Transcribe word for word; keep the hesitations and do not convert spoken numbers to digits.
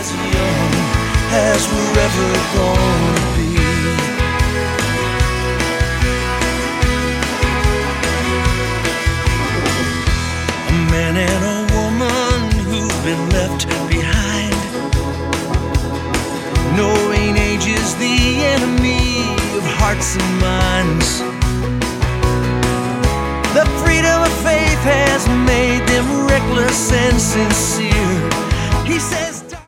as young as we're ever gonna be. A man and a woman who've been left behind, knowing age is the enemy of hearts and minds. The freedom of faith has made them reckless and sincere. He says